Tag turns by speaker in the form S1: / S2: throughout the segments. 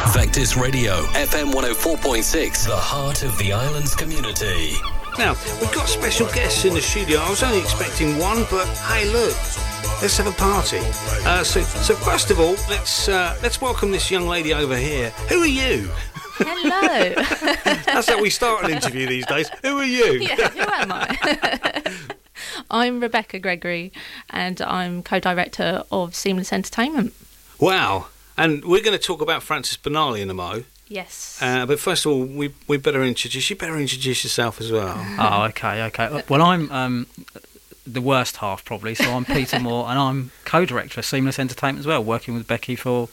S1: Vectis Radio, FM 104.6, the heart of the island's community.
S2: Now, we've got special guests in the studio. I was only expecting one, but hey, look, let's have a party. So first of all, let's welcome this young lady over here. Who are you?
S3: Hello.
S2: That's how we start an interview these days. Who are you?
S3: Yeah, who am I? I'm Rebecca Gregory, and I'm co-director of Seamless Entertainment.
S2: Wow. And we're going to talk about Frances Benali in a mo.
S3: Yes.
S2: But first of all, we better introduce you. Better introduce yourself as well.
S4: Oh, okay. Well, I'm the worst half probably, so I'm Peter Moore, and I'm co-director of Seamless Entertainment as well, working with Becky for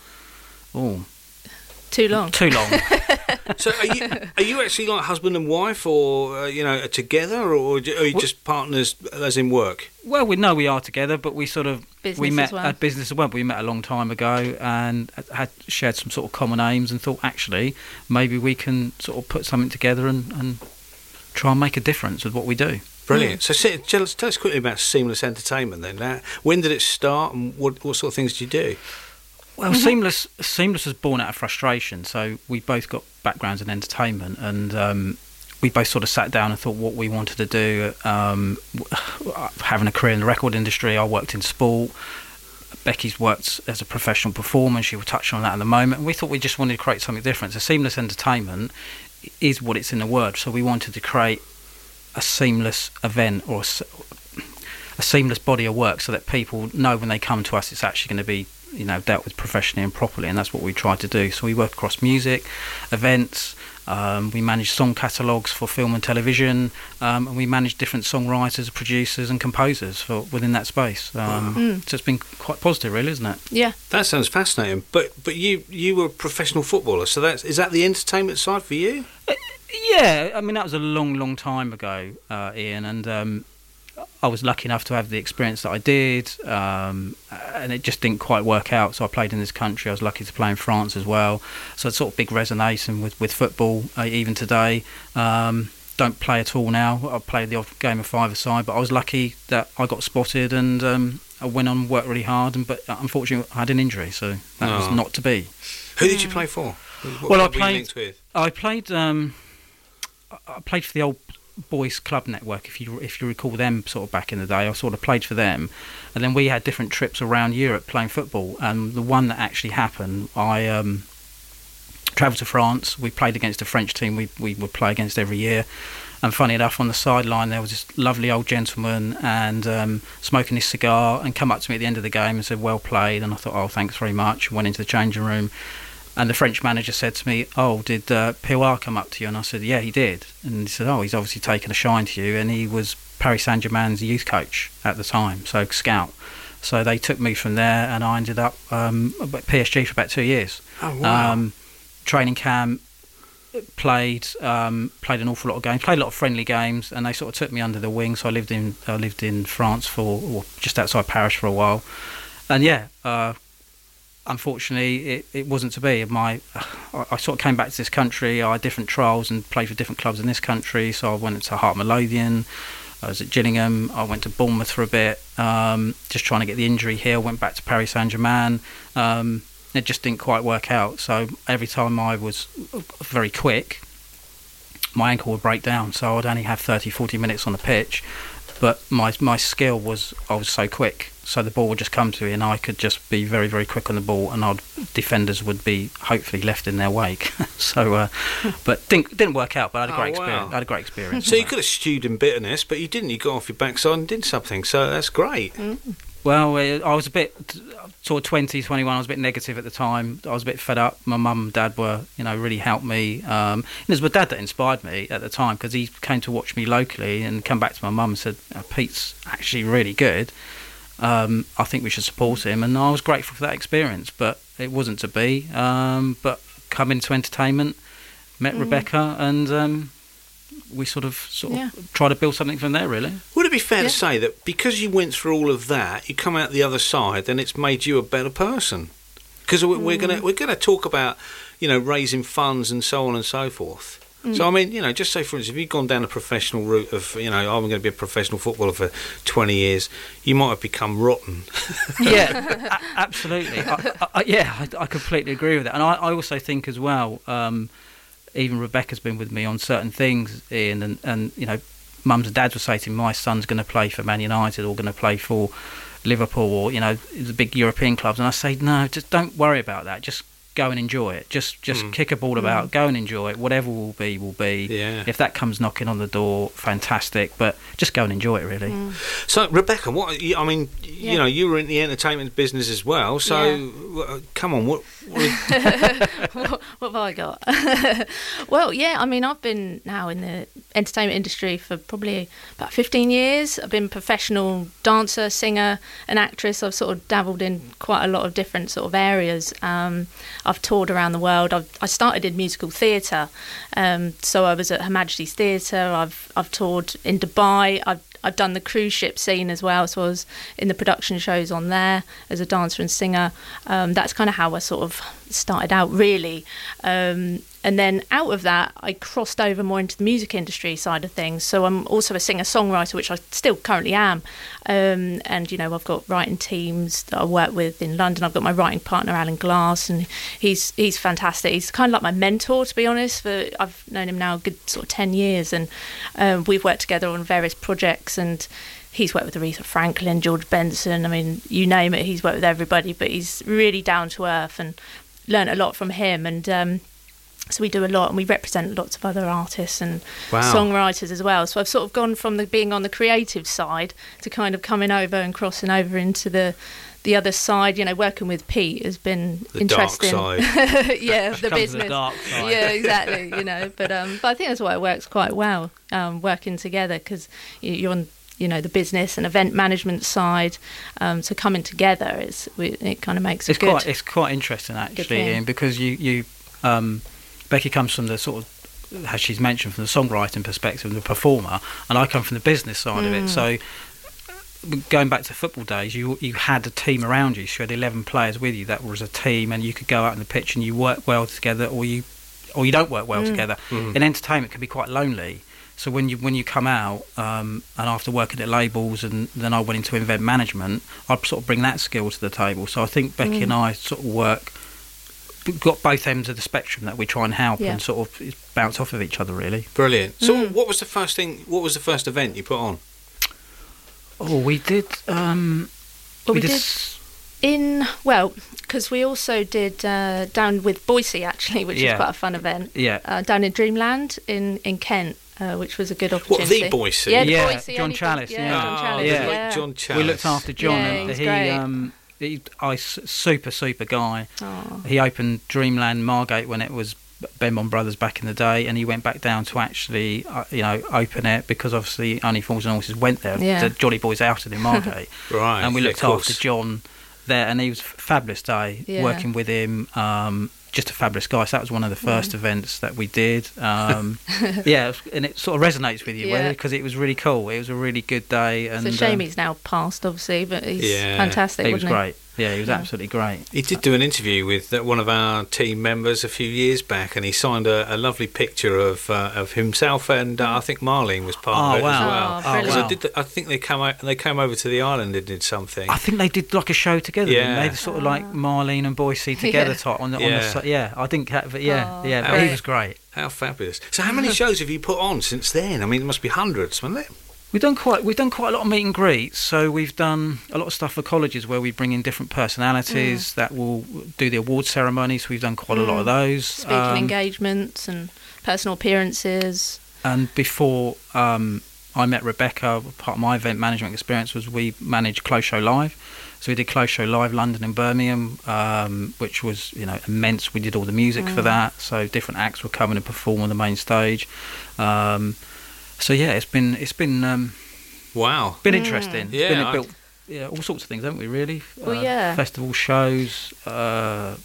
S3: too long.
S2: So are you actually like husband and wife, or together, or are you just partners as in work?
S4: Well, we know we are together, but we sort of
S3: Business
S4: met
S3: as well.
S4: at business as well. We met a long time ago and had shared some sort of common aims, and thought actually maybe we can sort of put something together and try and make a difference with what we do.
S2: Brilliant. So tell us quickly about Seamless Entertainment then. When did it start, and what sort of things do you do?
S4: Well, Seamless was born out of frustration. So we both got backgrounds in entertainment, and we both sort of sat down and thought what we wanted to do. Having a career in the record industry, I worked in sport. Becky's worked as a professional performer. She will touch on that in a moment. And we thought we just wanted to create something different. So Seamless Entertainment is what it's in the word. So we wanted to create a seamless event, or a seamless body of work, so that people know when they come to us it's actually going to be dealt with professionally and properly, and that's what we try to do. So we work across music, events, we manage song catalogues for film and television, and we manage different songwriters, producers and composers within that space. So it's been quite positive, really, isn't it?
S3: Yeah.
S2: That sounds fascinating. But you were a professional footballer, so is that the entertainment side for you?
S4: Yeah, I mean that was a long time ago, Ian, and I was lucky enough to have the experience that I did, and it just didn't quite work out. So I played in this country. I was lucky to play in France as well. So it's sort of big resonance with football, even today. Don't play at all now. I played the odd game of five-a-side, but I was lucky that I got spotted, and I went on and worked really hard. But unfortunately, I had an injury, so that was not to be.
S2: Who did you play for?
S4: I played for the old Boys Club Network, if you recall them sort of back in the day. I sort of played for them, and then we had different trips around Europe playing football, and the one that actually happened, I travelled to France. We played against a French team we would play against every year, and funny enough, on the sideline there was this lovely old gentleman and smoking his cigar, and come up to me at the end of the game and said, "Well played," and I thought, "Oh, thanks very much," went into the changing room. And the French manager said to me, "Oh, did Pilar come up to you?" And I said, "Yeah, he did." And he said, "Oh, he's obviously taken a shine to you." And he was Paris Saint-Germain's youth coach at the time, so scout. So they took me from there, and I ended up at PSG for about 2 years.
S2: Oh, wow.
S4: Training camp, played an awful lot of games, played a lot of friendly games, and they sort of took me under the wing. So I lived in France or just outside Paris for a while. And unfortunately, it wasn't to be. I sort of came back to this country. I had different trials and played for different clubs in this country. So I went to Heart Midlothian. I was at Gillingham. I went to Bournemouth for a bit, just trying to get the injury here. Went back to Paris Saint-Germain. It just didn't quite work out. So every time I was very quick, my ankle would break down. So I'd only have 30, 40 minutes on the pitch. But my skill was I was so quick. So the ball would just come to me, and I could just be very, very quick on the ball, and defenders would be hopefully left in their wake. But didn't work out. But I had a great experience.
S2: Wow.
S4: I had a great experience.
S2: So you could have stewed in bitterness, but you didn't. You got off your backside and did something. So that's great.
S4: Well, I was a bit sort of 20, 21. I was a bit negative at the time. I was a bit fed up. My mum and dad were, really helped me. And it was my dad that inspired me at the time, because he came to watch me locally and come back to my mum and said, "Pete's actually really good. I think we should support him." And I was grateful for that experience, but it wasn't to be. But come into entertainment, met Rebecca, and we sort of try to build something from there, really.
S2: Would it be fair to say that because you went through all of that, you come out the other side, and it's made you a better person? Because we're gonna talk about raising funds and so on and so forth. So, I mean, just say, for instance, if you'd gone down a professional route of, I'm going to be a professional footballer for 20 years, you might have become rotten.
S4: Yeah, absolutely. I completely agree with that. And I also think as well, even Rebecca's been with me on certain things, Ian, and mums and dads will say to me, my son's going to play for Man United or going to play for Liverpool or, the big European clubs. And I say, no, just don't worry about that. Just go and enjoy it. Just kick a ball about, go and enjoy it. Whatever will be, will be.
S2: Yeah.
S4: If that comes knocking on the door, fantastic. But just go and enjoy it, really.
S2: So, Rebecca, you were in the entertainment business as well. So, come on, what
S3: what have I got? Well, yeah, I mean, I've been now in the entertainment industry for probably about 15 years. I've been a professional dancer, singer, and actress. I've sort of dabbled in quite a lot of different sort of areas. I've toured around the world. I started in musical theatre, so I was at Her Majesty's Theatre. I've toured in Dubai. I've done the cruise ship scene as well, so I was in the production shows on there as a dancer and singer. That's kind of how I sort of started out, really. And then out of that, I crossed over more into the music industry side of things. So I'm also a singer-songwriter, which I still currently am. And, I've got writing teams that I work with in London. I've got my writing partner, Alan Glass, and he's fantastic. He's kind of like my mentor, to be honest. I've known him now a good sort of 10 years, and we've worked together on various projects, and he's worked with Aretha Franklin, George Benson, I mean, you name it, he's worked with everybody, but he's really down to earth, and learned a lot from him. And so we do a lot, and we represent lots of other artists and songwriters as well. So I've sort of gone from being on the creative side to kind of coming over and crossing over into the other side. Working with Pete has been interesting.
S2: Dark side.
S3: Yeah, the business.
S4: The dark side.
S3: Yeah, exactly. But I think that's why it works quite well, working together, because you're on the business and event management side. So coming together it kind of makes it good.
S4: It's quite interesting, actually, Ian, because you Becky comes from the sort of, as she's mentioned, from the songwriting perspective and the performer, and I come from the business side of it. So going back to football days, you had a team around you. So you had 11 players with you. That was a team, and you could go out on the pitch and you work well together, or you don't work well together. In entertainment, it can be quite lonely. So when you come out, and after working at labels, and then I went into event management, I'd sort of bring that skill to the table. So I think Becky and I sort of got both ends of the spectrum that we try and help and sort of bounce off of each other, really.
S2: Brilliant. So what was the first event you put on?
S4: Oh, we did.
S3: Because we also did down with Boise, actually, which is quite a fun event. Yeah. Down in Dreamland in Kent. Which was a good opportunity.
S2: What, the Boise?
S3: Yeah, Boise,
S4: John Chalice.
S3: John Chalice.
S2: John Chalice.
S4: We looked after John, and
S3: great.
S4: super guy.
S3: Aww.
S4: He opened Dreamland Margate when it was Benbon Brothers back in the day, and he went back down to actually open it, because obviously Only Fools and Horses went there. The Jolly Boys outed in Margate.
S2: Right.
S4: And we looked after John there, and he was a fabulous day working with him. Just a fabulous guy. So that was one of the first events that we did. And it sort of resonates with you, because it was really cool. It was a really good day. And
S3: it's a shame he's now passed, obviously, but he's fantastic.
S4: He was great. Yeah, he was absolutely great.
S2: He did do an interview with one of our team members a few years back, and he signed a lovely picture of himself, and I think Marlene was part of it as well.
S3: Wow.
S2: I think they came over to the island and did something.
S4: I think they did like a show together. They sort of like Marlene and Boise together type on the I think but he was great.
S2: How fabulous. So how many shows have you put on since then? I mean, it must be hundreds, wouldn't it?
S4: We've done quite a lot of meet and greets. So we've done a lot of stuff for colleges where we bring in different personalities that will do the award ceremonies. So we've done quite a lot of those.
S3: Speaking engagements and personal appearances.
S4: And before I met Rebecca, part of my event management experience was we managed Close Show Live. So we did Close Show Live London and Birmingham, which was immense. We did all the music for that. So different acts were coming and perform on the main stage. So yeah, it's been
S2: wow,
S4: been interesting. Built all sorts of things, haven't we? Really, festival shows.
S2: Well,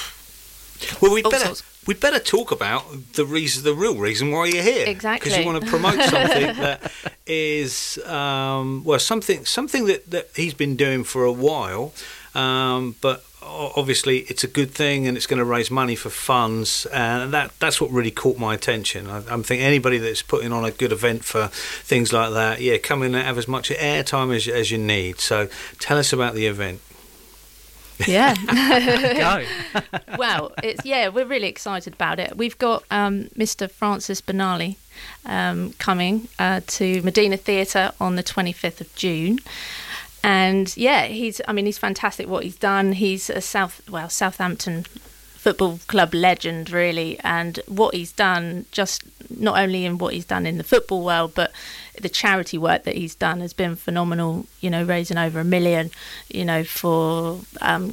S2: we'd better talk about the real reason why you're here.
S3: Exactly,
S2: because you want to promote something that is something that he's been doing for a while. But obviously it's a good thing and it's going to raise money for funds, and that's what really caught my attention. I'm thinking anybody that's putting on a good event for things like that, yeah, come in and have as much airtime as you need. So tell us about the event.
S3: Yeah.
S4: Go.
S3: Well, we're really excited about it. We've got Mr. Francis Benali coming to Medina Theatre on the 25th of June. And yeah, he's fantastic what he's done. He's a Southampton Football Club legend, really, and what he's done, just not only in what he's done in the football world, but the charity work that he's done has been phenomenal. Raising over $1 million, for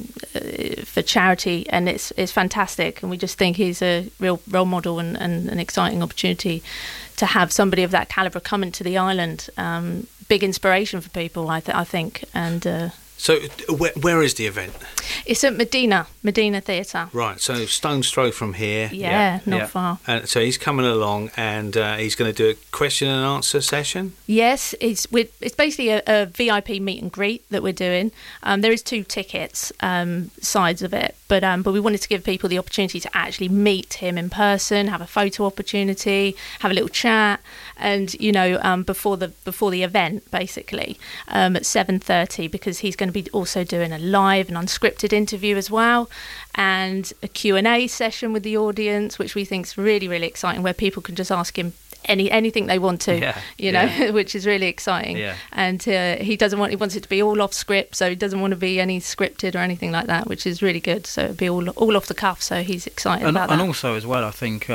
S3: charity, and it's fantastic. And we just think he's a real role model and an exciting opportunity to have somebody of that calibre come into the island. Big inspiration for people, I think, and.
S2: So, where is the event?
S3: It's at Medina Theatre.
S2: Right, so stone's throw from here.
S3: Yeah, not far.
S2: And so he's coming along, and he's going to do a question and answer session?
S3: Yes, it's basically a VIP meet and greet that we're doing. There is 2 tickets sides of it, but we wanted to give people the opportunity to actually meet him in person, have a photo opportunity, have a little chat, and before the event, basically at 7:30, because he's going to be also doing a live and unscripted interview as well, and a Q&A session with the audience, which we think is really, really exciting, where people can just ask him anything they want to, which is really exciting. Yeah. And he wants it to be all off script, so he doesn't want to be any scripted or anything like that, which is really good. So it'll be all off the cuff. So he's excited about that. And
S4: also as well, I think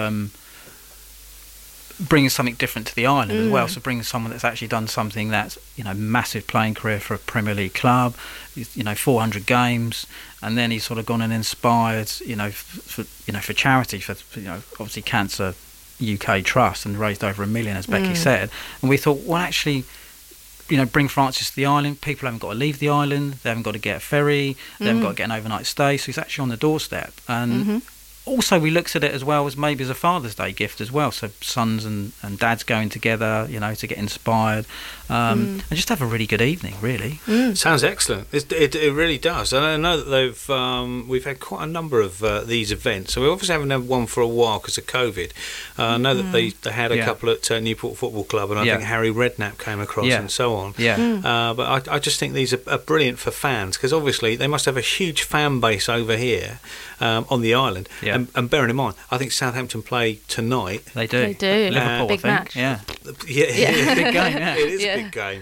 S4: bringing something different to the island as well. So bringing someone that's actually done something that's massive playing career for a Premier League club, 400 games, and then he's sort of gone and inspired, for charity, for obviously Cancer UK Trust, and raised over $1 million, as Becky said. And we thought, well, actually, bring Francis to the island. People haven't got to leave the island. They haven't got to get a ferry. They haven't got to get an overnight stay. So he's actually on the doorstep. And also, we looked at it as well as maybe as a Father's Day gift as well. So sons and dads going together, to get inspired, and just have a really good evening. Really,
S2: sounds excellent. It really does. And I know that we've had quite a number of these events. So we obviously haven't had one for a while because of COVID. I know that they had a couple at Newport Football Club, and I think Harry Redknapp came across and so on. But I just think these are brilliant for fans, because obviously they must have a huge fan base over here on the island. Yeah. And bearing in mind, I think Southampton play tonight.
S4: They do.
S3: Big
S4: Liverpool, I think.
S3: match.
S2: Yeah.
S4: Big game. Yeah.
S2: It is a big game.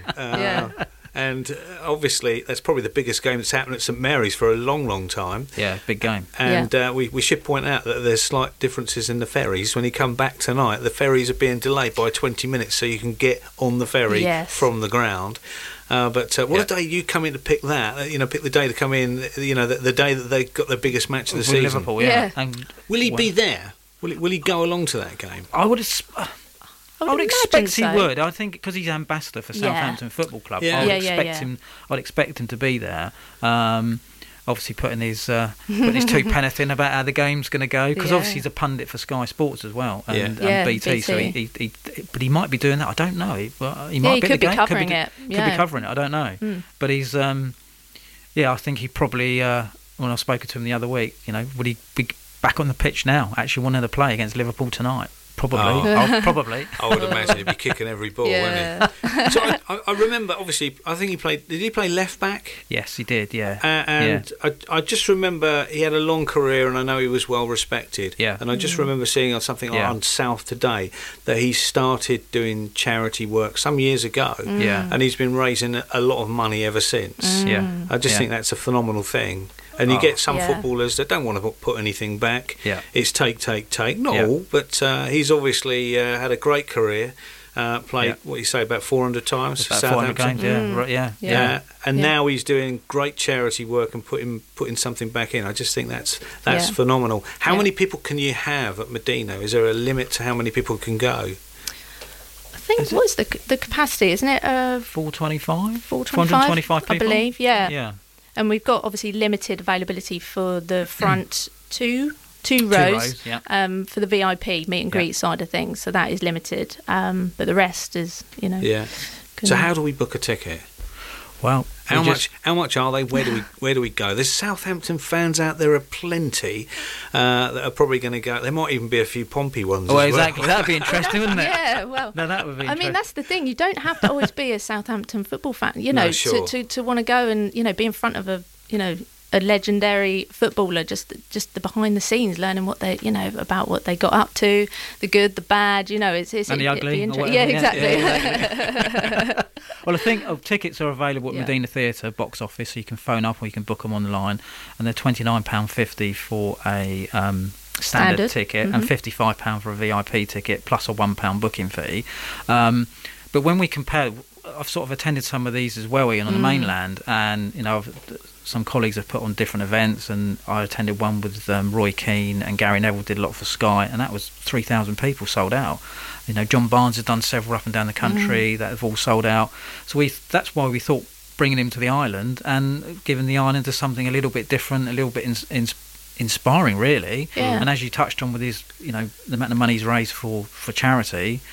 S2: And obviously, that's probably the biggest game that's happened at St Mary's for a long, long time.
S4: Yeah, big game.
S2: And we should point out that there's slight differences in the ferries. When you come back tonight, the ferries are being delayed by 20 minutes, so you can get on the ferry from the ground. But what a day you come in to pick that, pick the day to come in, the day that they got their biggest match of the season.
S4: Liverpool,
S2: And will he be there? Will he go along to that game?
S4: I would expect he would. I think because he's ambassador for Southampton Football Club. I'd expect him to be there. Obviously putting his 2 penneth in about how the game's going to go, because obviously he's a pundit for Sky Sports as well and BT. So but he might be doing that. I don't know. He might
S3: could be covering it.
S4: Could be covering it. I don't know. But he's I think he probably when I spoke to him the other week, would he be back on the pitch now, actually wanting to play against Liverpool tonight? Probably. Probably.
S2: I would imagine he'd be kicking every ball, wouldn't he? So I remember, obviously, I think did he play left back?
S4: Yes, he did,
S2: And I just remember he had a long career, and I know he was well respected.
S4: Yeah.
S2: And I just remember seeing on something on South Today that he started doing charity work some years ago.
S4: Yeah.
S2: And he's been raising a lot of money ever since.
S4: Yeah.
S2: I just think that's a phenomenal thing. And you get some footballers that don't want to put anything back.
S4: Yeah.
S2: It's take. Not all, but he's obviously had a great career. Played, what you say, about 400 times for Southampton.
S4: 400 games,
S2: and now he's doing great charity work and putting something back in. I just think that's phenomenal. How many people can you have at Medina? Is there a limit to how many people can go?
S3: I think, what is the capacity, isn't it?
S4: 425?
S3: 425
S4: people?
S3: I believe,
S4: Yeah.
S3: And we've got obviously limited availability for the front two rows, for the VIP meet and greet side of things. So that is limited. But the rest is,
S2: Yeah. So how do we book a ticket?
S4: Well,
S2: How much are they? Where do we go? There's Southampton fans out there plenty that are probably going to go. There might even be a few Pompey ones.
S4: Oh,
S2: as
S4: exactly.
S2: Well.
S4: That'd be interesting, wouldn't it?
S3: Yeah, well,
S4: no, that would be.
S3: I mean, that's the thing. You don't have to always be a Southampton football fan,
S2: No, sure.
S3: to want to go and be in front of a legendary footballer, just the behind the scenes, learning what they about what they got up to, the good, the bad, it's
S4: and the ugly.
S3: Yeah, exactly.
S4: Yeah. Well, I think tickets are available at
S3: Yeah.
S4: Medina Theatre box office, so you can phone up or you can book them online, and they're £29.50 for a standard ticket and £55 for a VIP ticket plus a £1 booking fee. But when we compare, I've sort of attended some of these as well, Ian, on the mainland, and some colleagues have put on different events, and I attended one with Roy Keane and Gary Neville did a lot for Sky, and that was 3,000 people sold out. John Barnes has done several up and down the country that have all sold out. So that's why we thought bringing him to the island and giving the island to something a little bit different, a little bit inspiring, really.
S3: Yeah.
S4: And as you touched on with his, the amount of money he's raised for charity.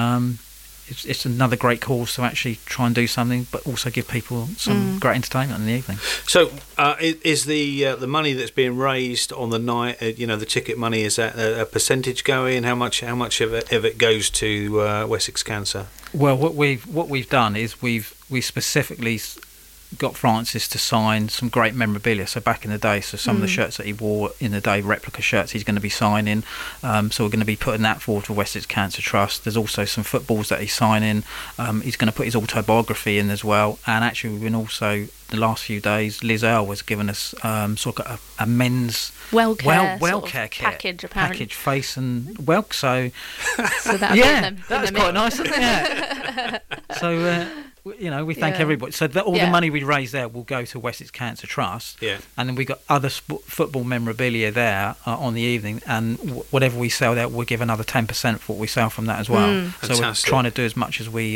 S4: It's another great cause to actually try and do something, but also give people some great entertainment in the evening.
S2: So, is the money that's being raised on the night, the ticket money, is that a percentage going? How much of it goes to Wessex Cancer?
S4: Well, what we've done is we've specifically got Francis to sign some great memorabilia. So back in the day, some of the shirts that he wore in the day, replica shirts, he's going to be signing. So we're going to be putting that forward for Wessex Cancer Trust. There's also some footballs that he's signing. He's going to put his autobiography in as well. And actually, we've been also the last few days, Liz Earle has given us sort of a men's
S3: well care
S4: kit
S3: package, apparently.
S4: Package, face and welk. So
S3: that's
S4: quite nice, isn't it? Yeah. So. We thank everybody. So all the money we raise there will go to Wessex Cancer Trust. Yeah. And then we got other football memorabilia there on the evening, and whatever we sell there, we'll give another 10% for what we sell from that as well. So we're trying to do as much as we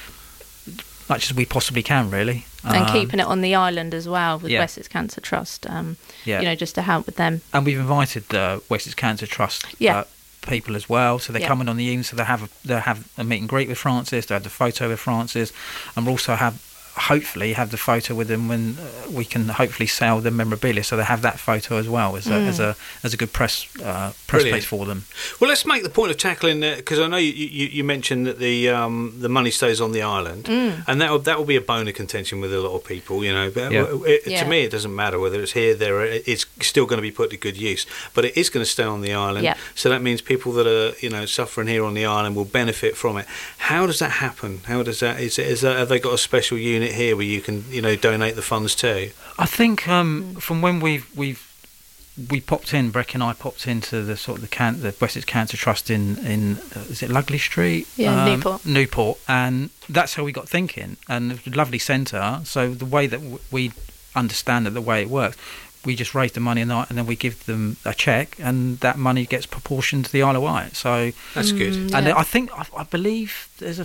S4: possibly can, really.
S3: And keeping it on the island as well with Wessex Cancer Trust. Just to help with them.
S4: And we've invited Wessex Cancer Trust. People as well, so they're coming on the evening, so they have a meet and greet with Francis, they have the photo with Francis, and we'll also hopefully have the photo with them when we can hopefully sell the memorabilia, so they have that photo as well as a good press piece for them.
S2: Well, let's make the point of tackling that, because I know you mentioned that the money stays on the island, and that will be a bone of contention with a lot of people. But to me, it doesn't matter whether it's here, there. It's still going to be put to good use, but it is going to stay on the island. Yeah. So that means people that are suffering here on the island will benefit from it. How does that happen? How does that? Have they got a special unit here where you can donate the funds to?
S4: I think from when we popped in, Breck and I popped into the sort of the Wessex Cancer Trust in is it Lugley Street?
S3: Yeah,
S4: Newport, and that's how we got thinking. And it's a lovely centre. So the way that we understand it, the way it works, we just raise the money and then we give them a cheque, and that money gets proportioned to the Isle of Wight. So
S2: that's good.
S4: And I believe there's a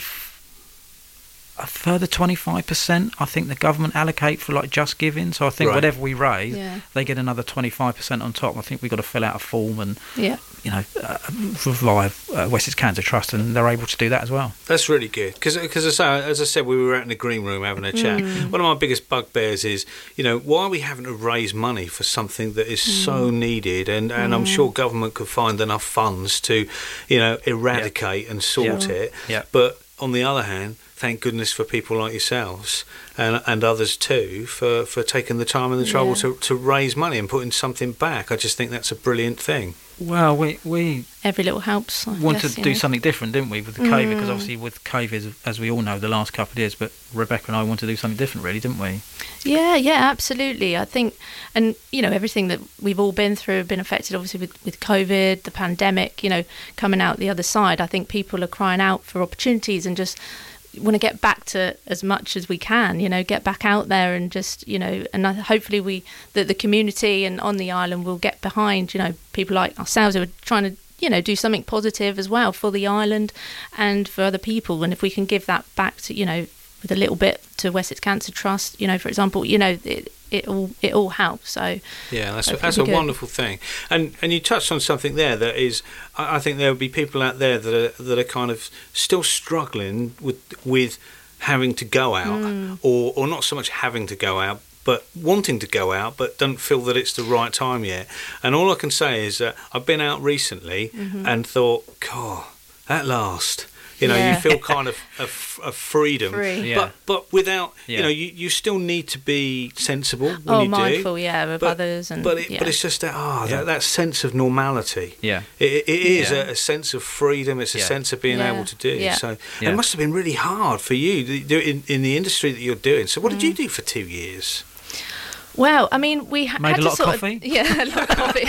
S4: further 25% I think the government allocate for Just Giving, so I think whatever we raise they get another 25% on top. I think we've got to fill out a form and via Wessex Cancer Trust, and they're able to do that as well.
S2: That's really good, because as I said, we were out in the green room having a chat. One of my biggest bugbears is why are we having to raise money for something that is so needed, and I'm sure government could find enough funds to eradicate and sort it. But on the other hand, thank goodness for people like yourselves and others too for taking the time and the trouble to raise money and putting something back. I just think that's a brilliant thing.
S4: Well, we
S3: every little helps.
S4: Wanted to do something different, didn't we, with the COVID? Because obviously with COVID, as we all know, the last couple of years, but Rebecca and I wanted to do something different, really, didn't we?
S3: Yeah, absolutely. I think, and everything that we've all been through, been affected obviously with COVID, the pandemic, coming out the other side. I think people are crying out for opportunities and just want to get back to as much as we can, get back out there and just, and hopefully the community and on the island will get behind, people like ourselves who are trying to, do something positive as well for the island and for other people. And if we can give that back to, with a little bit to Wessex Cancer Trust, for example, it all helps. So
S2: yeah, that's a wonderful thing. And you touched on something there that is, I think there will be people out there that are kind of still struggling with having to go out, or not so much having to go out, but wanting to go out, but don't feel that it's the right time yet. And all I can say is that I've been out recently and thought, God, at last. You know, you feel kind of a freedom, but without, you know, you still need to be sensible when you
S3: mindful,
S2: do.
S3: Of others, and
S2: but it's just that sense of normality.
S4: Yeah,
S2: it is a sense of freedom. It's a sense of being able to do.
S3: Yeah.
S2: So it must have been really hard for you to do in the industry that you're doing. So what did you do for 2 years?
S3: Well, I mean, we
S4: made
S3: had
S4: a lot of coffee.
S3: A lot of coffee.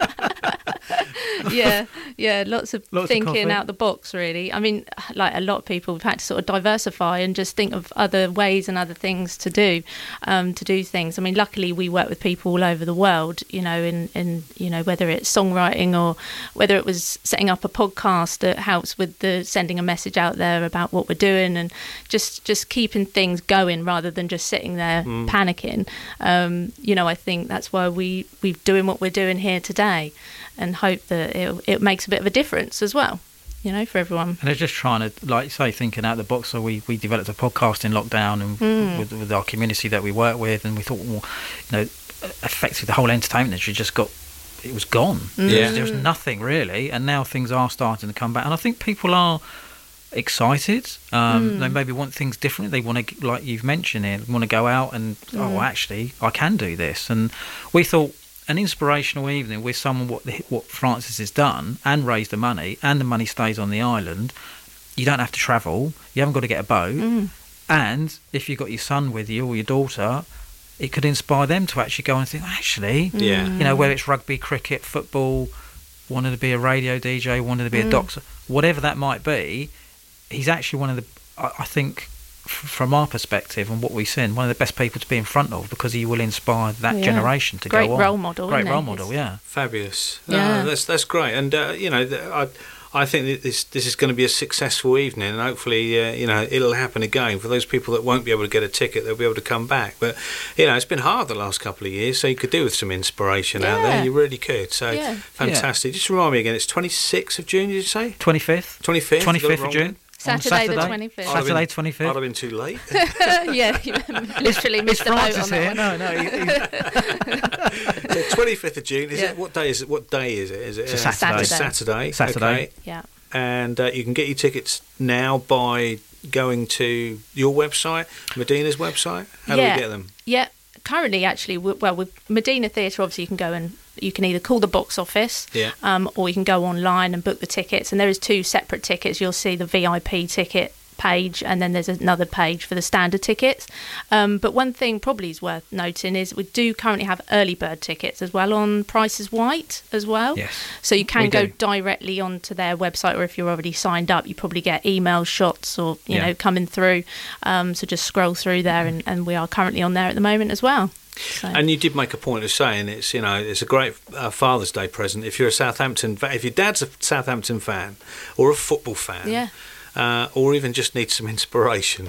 S3: Lots of thinking out the box, really. I mean, like a lot of people, we've had to sort of diversify and just think of other ways and other things to do things. I mean, luckily we work with people all over the world, you know, in you know, whether it's songwriting or whether it was setting up a podcast that helps with the sending a message out there about what we're doing, and just keeping things going rather than just sitting there panicking. You know, I think that's why we're doing what we're doing here today, and hope that it makes a bit of a difference as well, you know, for everyone. And
S4: they're just trying to, like you say, thinking out of the box. So we developed a podcast in lockdown, and with our community that we work with, and we thought, well, you know, effectively the whole entertainment industry it was gone. There was nothing really, and now things are starting to come back, and I think people are excited. They maybe want things different. They want to, like you've mentioned here, want to go out and actually I can do this. And we thought an inspirational evening with someone what Francis has done and raised the money, and the money stays on the island. You don't have to travel. You haven't got to get a boat. And if you've got your son with you or your daughter, it could inspire them to actually go and think, actually, you know, whether it's rugby, cricket, football, wanted to be a radio DJ, wanted to be a doctor, whatever that might be. He's actually one of the, I think, from our perspective and what we've seen, one of the best people to be in front of, because he will inspire that generation to go on.
S3: Great role model.
S4: Great role model, yeah.
S2: Fabulous. That's great. And, you know, I think that this is going to be a successful evening, and hopefully, you know, it'll happen again. For those people that won't be able to get a ticket, they'll be able to come back. But, you know, it's been hard the last couple of years, so you could do with some inspiration out there. You really could. So, fantastic. Just remind me again, it's 26th of June, did you say?
S4: 25th.
S2: 25th
S4: of June.
S3: Saturday the 25th.
S4: Saturday 25th.
S2: I'd have been too late.
S3: You literally missed the boat on that one.
S2: So 25th of June. Is it? What day is it? What day is it? Is it
S4: it's
S2: Saturday?
S4: Saturday.
S2: Okay.
S3: Yeah.
S2: And you can get your tickets now by going to your website, Medina's website. How do we get them?
S3: Yeah. Currently, actually, with Medina Theatre, obviously you can go and you can either call the box office, or you can go online and book the tickets. And there is 2 separate tickets. You'll see the VIP ticket page, and then there's another page for the standard tickets. But one thing probably is worth noting is we do currently have early bird tickets as well on Price is White as well.
S4: Yes.
S3: So you can go directly onto their website, or if you're already signed up, you probably get email shots or you know coming through. So just scroll through there, and we are currently on there at the moment as well. So.
S2: And you did make a point of saying it's, you know, it's a great Father's Day present if you're a Southampton, if your dad's a Southampton fan or a football fan, or even just need some inspiration,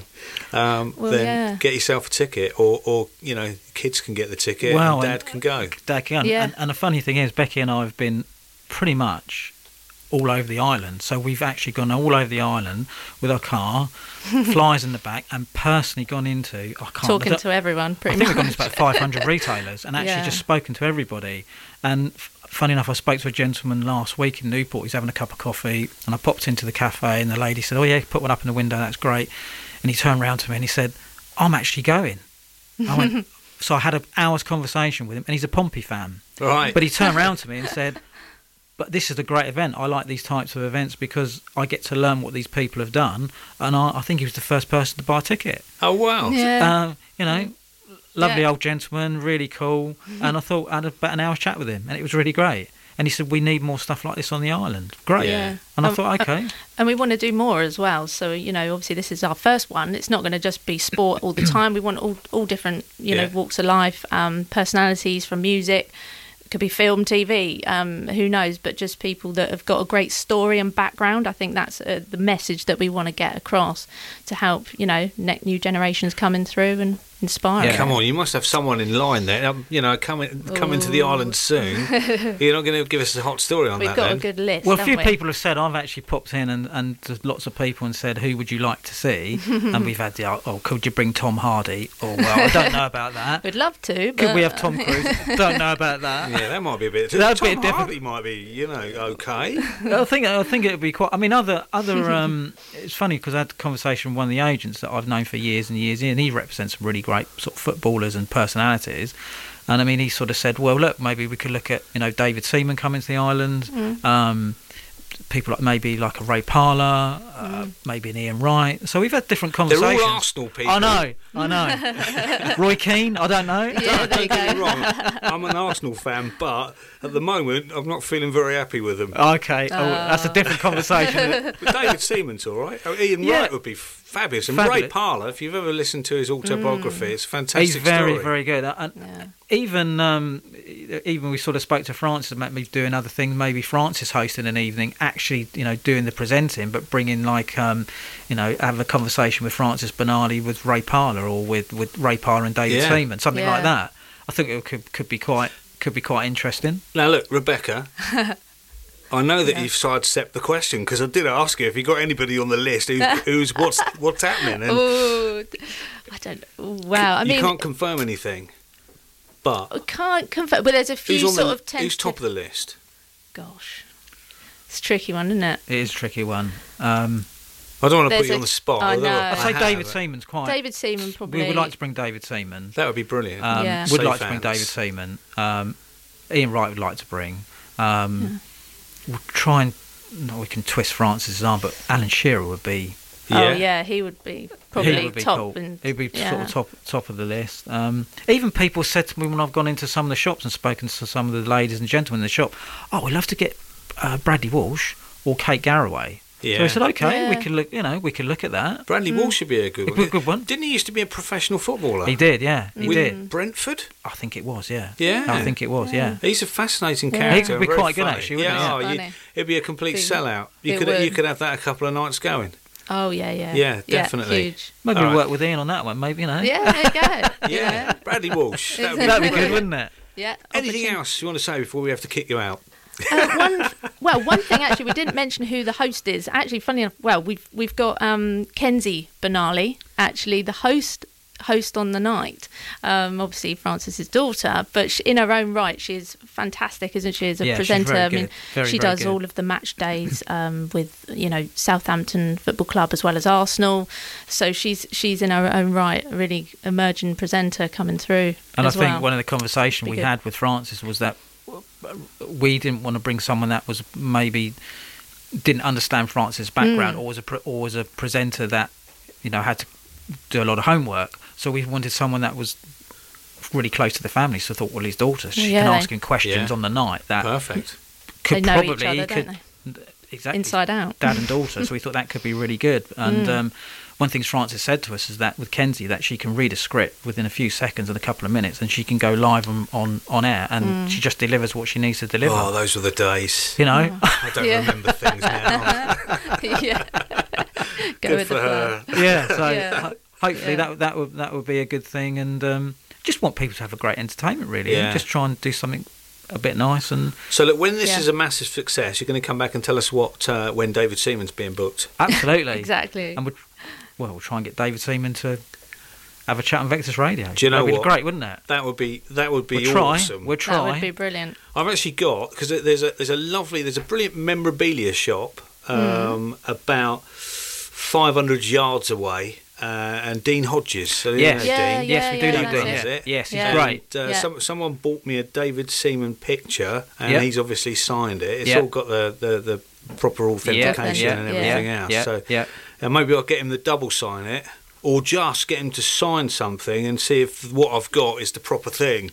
S2: then get yourself a ticket, or you know, kids can get the ticket, and Dad can go.
S4: Dad can go. And the funny thing is, Becky and I have been pretty much all over the island. So we've actually gone all over the island with our car, flies in the back, and personally gone into
S3: talking to everyone. Pretty
S4: I think
S3: much.
S4: we've gone into about 500 retailers and actually just spoken to everybody. And funny enough, I spoke to a gentleman last week in Newport. He's having a cup of coffee, and I popped into the cafe, and the lady said, "Oh yeah, put one up in the window. That's great." And he turned around to me and he said, "I'm actually going." I went. So I had an hour's conversation with him, and he's a Pompey fan.
S2: Right.
S4: But he turned around to me and said, "But this is a great event. I like these types of events because I get to learn what these people have done." And I think he was the first person to buy a ticket.
S2: Oh, wow.
S3: Yeah.
S4: You know, lovely old gentleman, really cool. And I thought I had about an hour's chat with him, and it was really great. And he said, "We need more stuff like this on the island." Great.
S2: Yeah.
S4: And I thought, okay.
S3: And we want to do more as well. So, you know, obviously this is our first one. It's not going to just be sport all the time. We want all different, you know, walks of life, personalities from music. It could be film, TV, who knows, but just people that have got a great story and background. I think that's the message that we want to get across to help, you know, new generations coming through and inspiring.
S4: Yeah.
S2: Come on, you must have someone in line there. Coming to the island soon. You're not going to give us a hot story on
S3: We've
S2: that
S3: got
S2: then?
S3: a good list.
S4: Well, a
S3: haven't
S4: few
S3: we?
S4: people have said, I've actually popped in and there's lots of people and said, who would you like to see? And we've had could you bring Tom Hardy? Or, well, I don't know about that.
S3: We'd love to.
S4: Could we
S3: but-
S4: have Tom Cruise? Don't know about that.
S2: Yeah, that might be a bit.
S4: That'd be a
S2: Tom
S4: different-
S2: Hardy might be, okay.
S4: I think it would be quite. I mean, other. It's funny because I had a conversation with one of the agents that I've known for years and years, and he represents some really great sort of footballers and personalities. And I mean, he sort of said, "Well, look, maybe we could look at David Seaman coming to the island." People like a Ray Parlour, maybe an Ian Wright. So we've had different conversations.
S2: They're all Arsenal people.
S4: I know. Roy Keane, I don't know.
S3: Yeah, there you
S2: Don't get me
S3: go.
S2: wrong, I'm an Arsenal fan, but at the moment I'm not feeling very happy with them.
S4: Okay, that's a different conversation.
S2: But David Seaman's all right. Ian
S4: Yeah.
S2: Wright would be fabulous. And
S4: Fabulous.
S2: Ray Parlour, if you've ever listened to his autobiography, it's a fantastic.
S4: He's very,
S2: story.
S4: very good. And
S3: Yeah.
S4: even we sort of spoke to Francis about me doing other things. Maybe Francis hosting an evening, actually, doing the presenting, but bringing have a conversation with Francis Bernardi with Ray Parlour, or with Ray Parlour and David
S2: Yeah.
S4: Seaman, something like
S3: Yeah.
S4: that. I think it could be quite interesting.
S2: Now look, Rebecca. I know that you've sidestepped the question because I did ask you if you got anybody on the list who's what's happening, and
S3: Oh, I don't. Wow. I mean,
S2: you can't confirm anything. But
S3: I can't confirm. But there's a few
S2: who's
S3: sort of tentative.
S2: who's top of the list?
S3: Gosh, it's a tricky one, isn't it?
S4: It is a tricky one.
S2: I don't want to
S3: There's
S2: put you
S3: a-
S2: on the spot.
S3: I
S2: although
S3: know.
S2: I
S4: I'd say
S2: have,
S4: David
S2: but
S4: Seaman's quite.
S3: David Seaman probably.
S4: We would like to bring David Seaman.
S2: That would be brilliant.
S3: Yeah.
S4: Would
S2: Safe
S4: like to bring
S2: hands.
S4: David Seaman. Ian Wright would like to bring. We'll try and we can twist Francis' arm, but Alan Shearer would be.
S3: Oh yeah, he would be probably
S4: He would be
S3: top.
S4: cool.
S3: And,
S4: He'd be
S3: yeah.
S4: sort of top of the list. Even people said to me when I've gone into some of the shops and spoken to some of the ladies and gentlemen in the shop, "Oh, we'd love to get Bradley Walsh or Kate Garraway."
S2: Yeah.
S4: So I said, "Okay,
S3: Yeah.
S4: we can look. We can look at that."
S2: Bradley Walsh should be a good
S4: It'd be a good one.
S2: Didn't he used to be a professional footballer?
S4: He did, yeah, he
S2: With
S4: did.
S2: Brentford?
S4: I think it was, yeah.
S2: Yeah.
S4: I think it was, yeah.
S2: He's a fascinating
S3: Yeah.
S2: character.
S4: He could be
S2: very
S4: quite good,
S2: funny.
S4: actually, wouldn't he?
S2: Yeah,
S3: Yeah.
S2: oh,
S3: Funny.
S2: it'd be a complete
S3: Big-
S2: sellout.
S3: it
S2: You
S3: would.
S2: could have that a couple of nights going.
S3: Oh yeah.
S2: Yeah, definitely.
S3: huge.
S4: Maybe
S2: All right.
S4: work with Ian on that one. Maybe
S3: Yeah, there you go.
S2: Yeah, Bradley Walsh. That would be
S4: That'd be
S2: brilliant.
S4: good, wouldn't it?
S3: Yeah.
S2: Anything
S3: opportunity.
S2: else you want to say before we have to kick you out?
S3: One thing actually, we didn't mention who the host is. Actually, funny enough, well, we've got Kenzie Benali, actually the host on the night. Obviously Francis's daughter, but in her own right, she's fantastic, isn't she? As a
S4: Yeah, she's
S3: presenter,
S4: very
S3: I mean,
S4: good. Very,
S3: she
S4: very
S3: does
S4: good.
S3: all of the match days with Southampton Football Club as well as Arsenal. So she's in her own right, a really emerging presenter coming through.
S4: And I
S3: as
S4: think
S3: well.
S4: one of the conversations
S3: Be
S4: we
S3: good.
S4: had with Francis was that we didn't want to bring someone that was maybe didn't understand Francis' background, or was a presenter that had to do a lot of homework. So we wanted someone that was really close to the family. So I thought, well, his daughter, she
S3: Yeah.
S4: can ask him questions
S2: Yeah.
S4: on the night that
S2: Perfect.
S4: could
S3: They know each
S4: probably
S3: other, don't
S4: exactly
S3: Inside out.
S4: dad and daughter. So we thought that could be really good. And one thing Francis said to us is that with Kenzie, that she can read a script within a few seconds and a couple of minutes, and she can go live on air, and she just delivers what she needs to deliver.
S2: Oh, those were the days. I don't
S3: Yeah.
S2: remember things now.
S3: Yeah. Go
S2: Good
S3: with
S2: for
S3: the flow.
S2: her.
S4: Yeah, so
S3: Yeah.
S4: hopefully
S3: Yeah.
S4: that would be a good thing, and just want people to have a great entertainment, really.
S2: Yeah.
S4: And just try and do something a bit nice. And
S2: So look, when this
S3: Yeah.
S2: is a massive success, you're going to come back and tell us when David Seaman's being booked.
S4: absolutely,
S3: Exactly.
S4: And we'll try and get David Seaman to have a chat on Vectis Radio.
S2: Do you know
S4: That'd be
S2: what?
S4: great, wouldn't it?
S2: That would be
S4: We'll try.
S2: awesome.
S4: We'll
S3: That
S4: try.
S3: would be brilliant.
S2: I've actually got, because there's a brilliant memorabilia shop about 500 yards away, and Dean Hodges. So you
S4: Yes.
S2: know
S3: Yeah,
S2: Dean.
S4: Yes, we do know
S3: that's
S4: Dean.
S3: it.
S2: Is it?
S4: Yes, he's
S3: Yeah.
S4: great.
S2: And,
S3: Yeah.
S2: someone bought me a David Seaman picture, and
S4: Yeah.
S2: he's obviously signed it. It's
S4: Yeah.
S2: all got the proper authentication
S3: Yeah.
S2: and
S3: Yeah.
S2: everything else.
S4: Yeah.
S2: So
S4: Yeah.
S2: and maybe I'll get him to double sign it, or just get him to sign something and see if what I've got is the proper thing.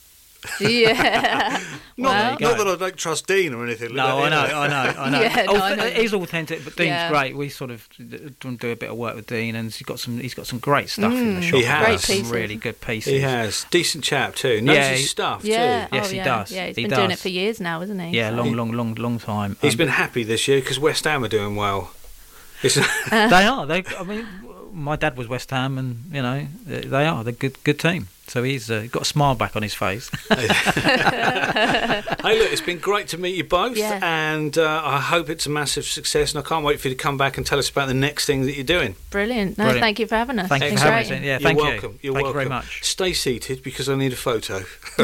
S3: Yeah.
S2: Not,
S4: go.
S2: not that I don't trust Dean or anything.
S4: No,
S2: like that,
S4: I know.
S3: Yeah, no, I know.
S4: It is authentic, but Dean's
S3: Yeah.
S4: great. We sort of do a bit of work with Dean, and he's got some great stuff in the shop.
S2: He
S4: He's got
S2: has.
S3: Great
S4: some
S3: pieces.
S4: really good pieces.
S2: He has. Decent chap too. Knows
S4: Yeah,
S2: his
S4: he-
S2: stuff
S3: Yeah.
S2: too.
S4: Yes,
S3: oh,
S4: he
S3: yeah.
S4: does.
S3: Yeah, he's
S4: He
S3: been doing
S4: does.
S3: it for years now, hasn't he?
S4: Yeah,
S3: So-
S4: long time.
S2: He's been happy this year because West Ham are doing well. It's,
S4: They are. I mean, my dad was West Ham, and they're good team. So he's got a smile back on his face.
S2: Hey, look, it's been great to meet you both, and I hope it's a massive success, and I can't wait for you to come back and tell us about the next thing that you're doing.
S3: Brilliant. No,
S4: Brilliant.
S3: thank you for having us.
S4: Thank you for having us. Yeah,
S2: You're
S4: thank
S2: welcome.
S4: you.
S2: Thank
S4: you very much.
S2: Stay seated because I need a photo.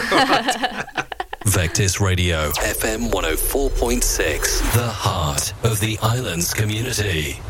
S1: Vectis Radio, FM 104.6, the heart of the islands community.